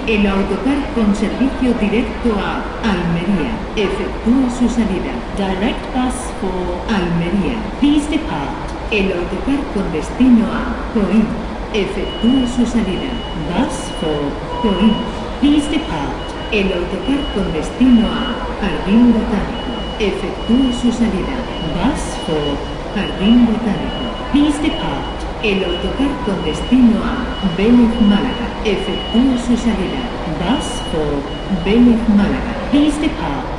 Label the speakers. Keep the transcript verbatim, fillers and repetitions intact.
Speaker 1: El autocar con servicio directo a Almería efectúa su salida.
Speaker 2: Direct bus for
Speaker 1: Almería.
Speaker 2: Please depart.
Speaker 1: El autocar con destino a Coín efectúa su salida.
Speaker 2: Bus for
Speaker 1: Coín.
Speaker 2: Please depart.
Speaker 1: El autocar con destino a Jardín Botánico efectúa su salida.
Speaker 2: Bus for
Speaker 1: Jardín Botánico.
Speaker 2: Please depart.
Speaker 1: El autocar con destino a Vélez Málaga efectúa su salida.
Speaker 2: Bus for
Speaker 1: Vélez Málaga.
Speaker 2: Please depart.